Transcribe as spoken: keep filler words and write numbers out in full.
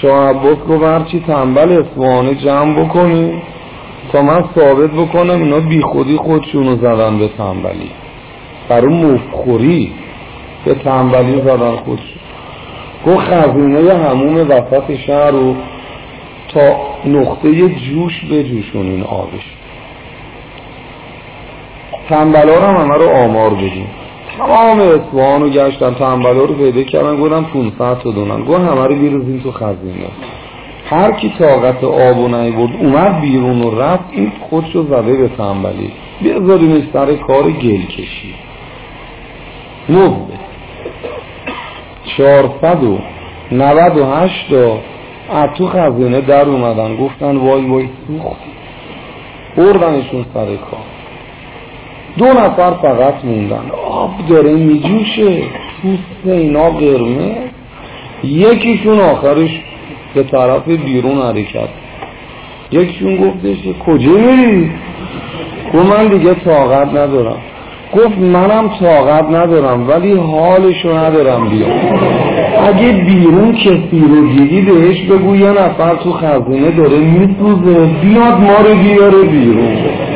شاه عباس گفت هرچی تنبل اصفهانی جمع بکنی تا من ثابت بکنم اینا بی خودی خودشونو زدن به تنبلی، برای مفخوری به تنبلی زدن خودشون. گفت خزینه هموم وسط شهر رو تا نقطه جوش به جوشونین آبش. تنبلا رو هم همه رو آمار بدیم، تمام اصفهان رو گشتن، تنبلا رو پیدا کردن، گفتن پونصد تا دونن. گفت همه رو بیرزین تو خزینه. هر کی طاقت آب و نیورد اومد بیرون و رفت، این خودشو زده به تنبلی، بذاریمش سر کار گل کشی. نوبه چهارصد و نود و هشت تا از تو خزینه در اومدن، گفتن وای وای سوختی، بردنشون سر کار. دو نفر فقط موندن، آب داره میجوشه، پوست اینا قرمز. یکیشون آخرش به طرف بیرون حرکت، یکیشون گفتش کجا میری؟ گفت من دیگه طاقت ندارم. گفت منم طاقت ندارم ولی حالشو ندارم بیام. اگه بیرون کسی رو دیدی بهش بگو یه نفر تو خزینه داره میسوزه، بیاد ما رو بیاره بیرون.